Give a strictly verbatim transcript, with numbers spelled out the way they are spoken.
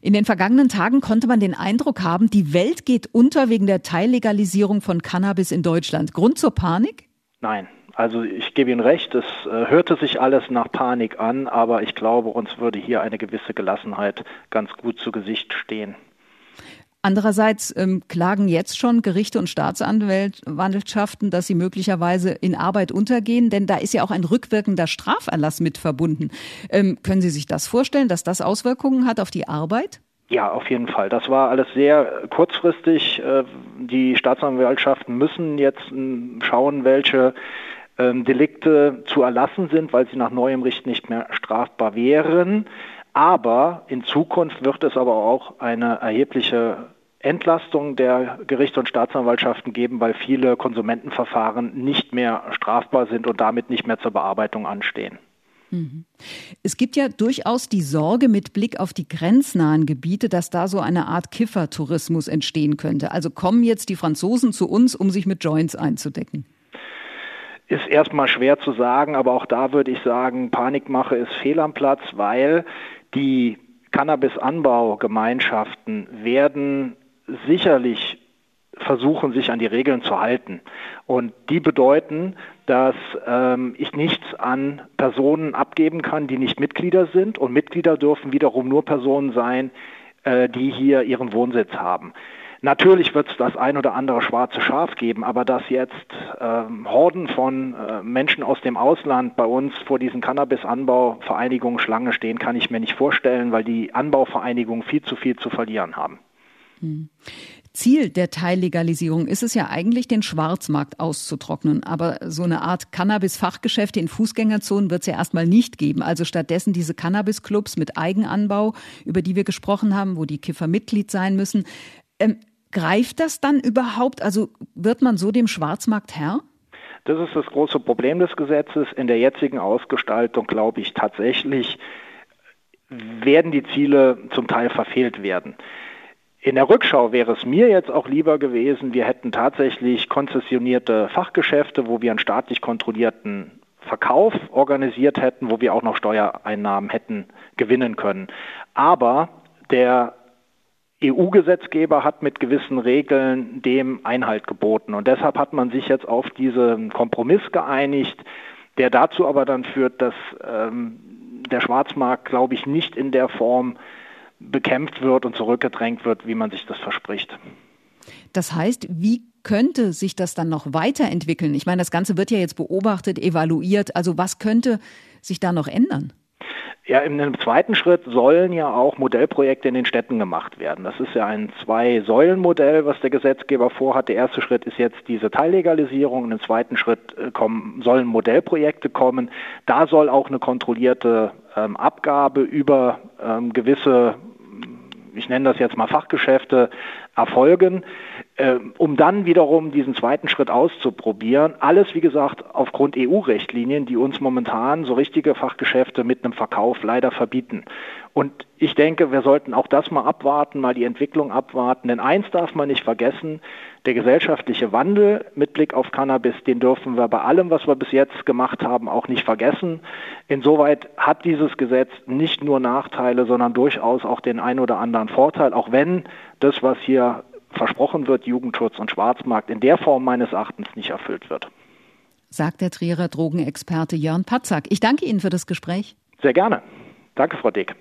In den vergangenen Tagen konnte man den Eindruck haben, die Welt geht unter wegen der Teillegalisierung von Cannabis in Deutschland. Grund zur Panik? Nein. Also ich gebe Ihnen recht, es äh, hörte sich alles nach Panik an, aber ich glaube, uns würde hier eine gewisse Gelassenheit ganz gut zu Gesicht stehen. Andererseits ähm, klagen jetzt schon Gerichte und Staatsanwaltschaften, dass sie möglicherweise in Arbeit untergehen, denn da ist ja auch ein rückwirkender Straferlass mit verbunden. Ähm, können Sie sich das vorstellen, dass das Auswirkungen hat auf die Arbeit? Ja, auf jeden Fall. Das war alles sehr kurzfristig. Die Staatsanwaltschaften müssen jetzt schauen, welche Delikte zu erlassen sind, weil sie nach neuem Recht nicht mehr strafbar wären. Aber in Zukunft wird es aber auch eine erhebliche Entlastung der Gerichte und Staatsanwaltschaften geben, weil viele Konsumentenverfahren nicht mehr strafbar sind und damit nicht mehr zur Bearbeitung anstehen. Es gibt ja durchaus die Sorge mit Blick auf die grenznahen Gebiete, dass da so eine Art Kiffertourismus entstehen könnte. Also kommen jetzt die Franzosen zu uns, um sich mit Joints einzudecken? Ist erstmal schwer zu sagen, aber auch da würde ich sagen, Panikmache ist fehl am Platz, weil die Cannabis-Anbaugemeinschaften werden sicherlich versuchen, sich an die Regeln zu halten. Und die bedeuten, dass ähm, ich nichts an Personen abgeben kann, die nicht Mitglieder sind. Und Mitglieder dürfen wiederum nur Personen sein, äh, die hier ihren Wohnsitz haben. Natürlich wird es das ein oder andere schwarze Schaf geben, aber dass jetzt ähm, Horden von äh, Menschen aus dem Ausland bei uns vor diesen Cannabis-Anbauvereinigungen Schlange stehen, kann ich mir nicht vorstellen, weil die Anbauvereinigungen viel zu viel zu verlieren haben. Hm. Ziel der Teillegalisierung ist es ja eigentlich, den Schwarzmarkt auszutrocknen. Aber so eine Art Cannabis-Fachgeschäfte in Fußgängerzonen wird es ja erstmal nicht geben. Also stattdessen diese Cannabis-Clubs mit Eigenanbau, über die wir gesprochen haben, wo die Kiffer Mitglied sein müssen. Ähm, greift das dann überhaupt? Also wird man so dem Schwarzmarkt Herr? Das ist das große Problem des Gesetzes. In der jetzigen Ausgestaltung, glaube ich, tatsächlich werden die Ziele zum Teil verfehlt werden. In der Rückschau wäre es mir jetzt auch lieber gewesen, wir hätten tatsächlich konzessionierte Fachgeschäfte, wo wir einen staatlich kontrollierten Verkauf organisiert hätten, wo wir auch noch Steuereinnahmen hätten gewinnen können. Aber der E U-Gesetzgeber hat mit gewissen Regeln dem Einhalt geboten. Und deshalb hat man sich jetzt auf diesen Kompromiss geeinigt, der dazu aber dann führt, dass ähm, der Schwarzmarkt, glaube ich, nicht in der Form bekämpft wird und zurückgedrängt wird, wie man sich das verspricht. Das heißt, wie könnte sich das dann noch weiterentwickeln? Ich meine, das Ganze wird ja jetzt beobachtet, evaluiert. Also was könnte sich da noch ändern? Ja, in einem zweiten Schritt sollen ja auch Modellprojekte in den Städten gemacht werden. Das ist ja ein Zwei-Säulen-Modell, was der Gesetzgeber vorhat. Der erste Schritt ist jetzt diese Teillegalisierung und im zweiten Schritt kommen, sollen Modellprojekte kommen. Da soll auch eine kontrollierte ähm, Abgabe über ähm, gewisse, ich nenne das jetzt mal Fachgeschäfte, erfolgen, äh, um dann wiederum diesen zweiten Schritt auszuprobieren. Alles, wie gesagt, aufgrund E U-Richtlinien, die uns momentan so richtige Fachgeschäfte mit einem Verkauf leider verbieten. Und ich denke, wir sollten auch das mal abwarten, mal die Entwicklung abwarten. Denn eins darf man nicht vergessen, der gesellschaftliche Wandel mit Blick auf Cannabis, den dürfen wir bei allem, was wir bis jetzt gemacht haben, auch nicht vergessen. Insoweit hat dieses Gesetz nicht nur Nachteile, sondern durchaus auch den ein oder anderen Vorteil, auch wenn das, was hier versprochen wird, Jugendschutz und Schwarzmarkt, in der Form meines Erachtens nicht erfüllt wird. Sagt der Trierer Drogenexperte Jörn Patzak. Ich danke Ihnen für das Gespräch. Sehr gerne. Danke, Frau Deck.